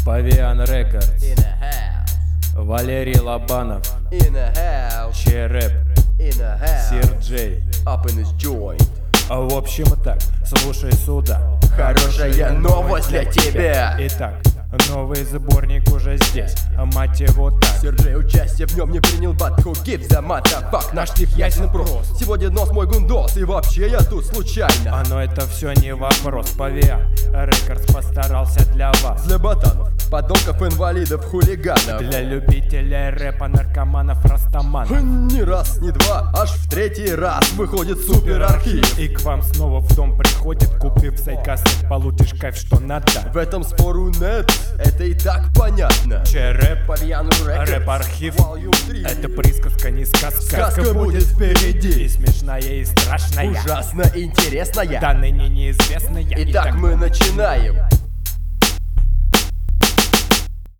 Павиан Рекордс, In the house, Валерий Лобанов, in the house, Череп, in the house, Сир Джей. up in his joint. В общем так, слушай сюда. Хорошая новость для тебя. Итак, новый сборник уже здесь, мать его так. Сержей участие в нем не принял, but who gives a motherfuck? Наш стих ясен прост. Сегодня нос мой гундос, и вообще я тут случайно. Но это все не вопрос. Павиан Рекордс постарался для вас. Для ботанов, подонков, инвалидов, хулиганов. Для любителей рэпа, наркоманов, растаманов. Не раз, не два, аж в третий раз выходит супер архив. И к вам снова в дом приходит, купив сайкассет, получишь кайф, что надо. В этом спору нет, это и так понятно. Череп, Павиан Рекордс, рэп-архив. Volume 3. Это присказка, не сказка. Сказка будет впереди. И смешная, и страшная. Ужасно интересная. Да ныне неизвестная. Итак, мы начинаем.